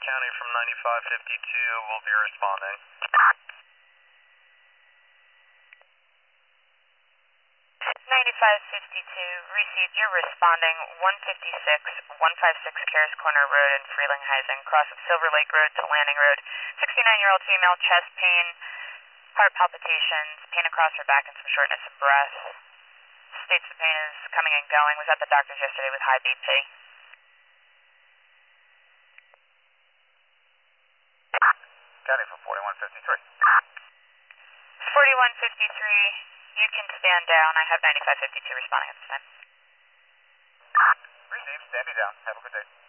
County from 9552 will be responding. 9552, received. You're responding 156 Cares Corner Road in Frelinghuysen, cross of Silver Lake Road to Landing Road. 69-year-old female, chest pain, heart palpitations, pain across her back, and some shortness of breath. States the pain is coming and going. Was at the doctor's yesterday with high BP. County from 4153. 4153. You can stand down. I have 9552 responding at this time. Received. Standing down. Have a good day.